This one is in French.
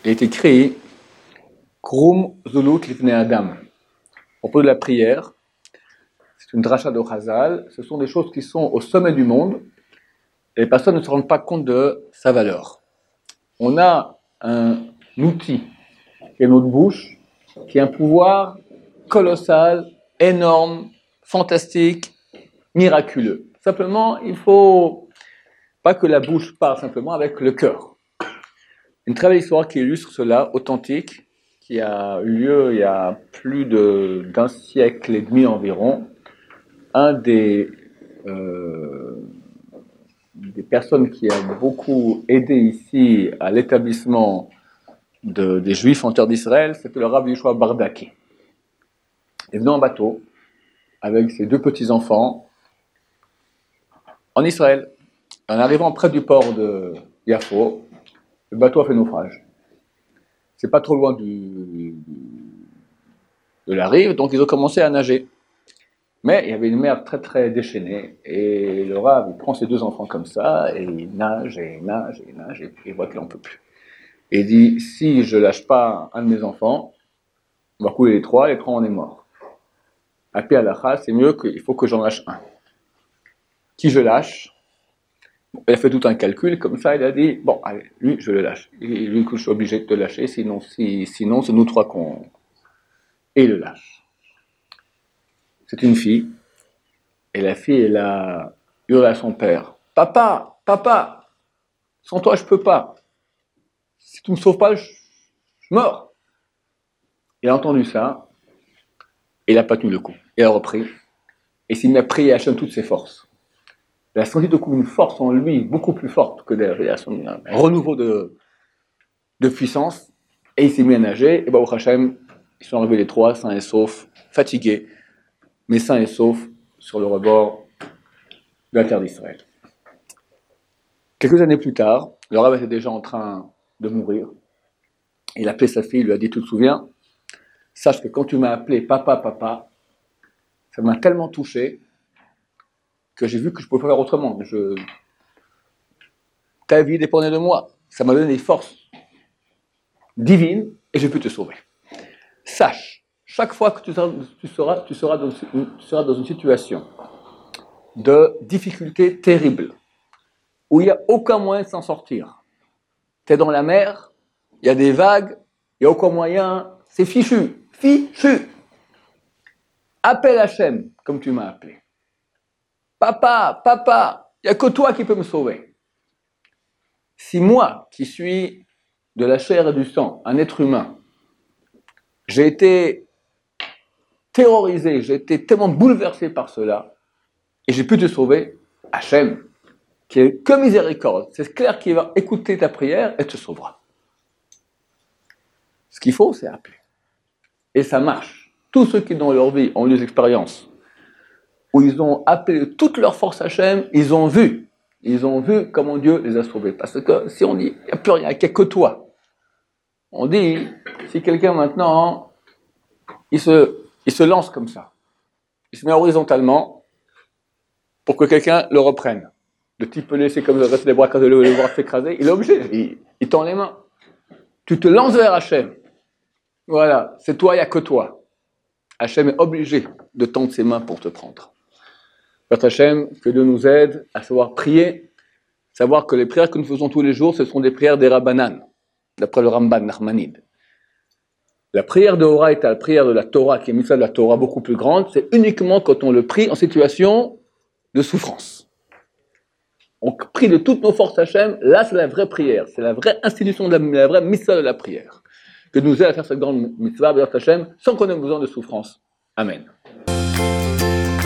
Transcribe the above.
il est écrit Krum Zulut Lifnei Adam. À propos de la prière, c'est une dracha de Chazal, ce sont des choses qui sont au sommet du monde, et les personnes ne se rendent pas compte de sa valeur. On a un outil, qui est notre bouche, qui a un pouvoir colossal, énorme, fantastique, miraculeux. Simplement, il faut pas que la bouche parle simplement avec le cœur. Une très belle histoire qui illustre cela, authentique, qui a eu lieu il y a plus d'un siècle et demi environ. Un des personnes qui a beaucoup aidé ici à l'établissement des Juifs en terre d'Israël, c'était le Rav Yeshua Bardaki. Il est venu en bateau avec ses deux petits-enfants en Israël. En arrivant près du port de Yafo, le bateau a fait naufrage. C'est pas trop loin de la rive, donc ils ont commencé à nager. Mais il y avait une mer très très déchaînée, et le Rav, il prend ses deux enfants comme ça, et il nage, et il nage, et il nage, et puis il voit qu'il n'en peut plus. Et il dit, si je lâche pas un de mes enfants, on va couler les trois on est mort. À Pi Halacha, c'est mieux qu'il faut que j'en lâche un. Qui je lâche? Il a fait tout un calcul, comme ça il a dit, bon, allez, lui je le lâche. Lui, je suis obligé de le lâcher, sinon c'est nous trois qu'on... Et il le lâche. C'est une fille, et la fille, elle a hurlé à son père, Papa, papa, sans toi je peux pas. Si tu me sauves pas, je meurs. Il a entendu ça, et il a pas tenu le coup. Il a repris, et s'il m'a prié à Hachem toutes ses forces. Il a senti de coup une force en lui, beaucoup plus forte que derrière, un renouveau de puissance, et il s'est mis à nager, et Baruch Hachem, ils sont arrivés les trois, sains et saufs, fatigués, mais sains et saufs, sur le rebord de la terre d'Israël. Quelques années plus tard, le Rav était déjà en train de mourir. Il a appelé sa fille, il lui a dit, tu te souviens, sache que quand tu m'as appelé papa, papa, ça m'a tellement touché que j'ai vu que je ne pouvais pas faire autrement. Ta vie dépendait de moi. Ça m'a donné des forces divines et j'ai pu te sauver. Sache, chaque fois que tu seras dans une situation de difficulté terrible, où il n'y a aucun moyen de s'en sortir. Tu es dans la mer, il y a des vagues, il n'y a aucun moyen, c'est fichu. Appelle Hachem, comme tu m'as appelé. Papa, il n'y a que toi qui peux me sauver. Si moi, qui suis de la chair et du sang, un être humain, j'ai été terrorisé, j'ai été tellement bouleversé par cela, et j'ai pu te sauver, Hachem, qui est que miséricorde, c'est clair qu'il va écouter ta prière et te sauvera. Ce qu'il faut, c'est appeler. Et ça marche. Tous ceux qui dans leur vie ont eu des expériences où ils ont appelé toute leur force Hachem, ils ont vu comment Dieu les a sauvés. Parce que si on dit, il n'y a plus rien, il n'y a que toi. On dit, si quelqu'un maintenant, il se lance comme ça, il se met horizontalement pour que quelqu'un le reprenne. Le type peut laisser comme ça, les bras s'écraser, il est obligé, il tend les mains. Tu te lances vers Hachem. Voilà, c'est toi, il n'y a que toi. Hachem est obligé de tendre ses mains pour te prendre. Père Hachem, que Dieu nous aide à savoir prier, savoir que les prières que nous faisons tous les jours, ce sont des prières des Rabbanan, d'après le Ramban Nachmanide. La prière de Horaïta, la prière de la Torah, qui est mise de la Torah beaucoup plus grande, c'est uniquement quand on le prie en situation de souffrance. On prie de toutes nos forces Hachem, là c'est la vraie prière, c'est la vraie institution, la vraie mitzvah de la prière. Que nous aide à faire cette grande mitzvah, Hachem, sans qu'on ait besoin de souffrance. Amen.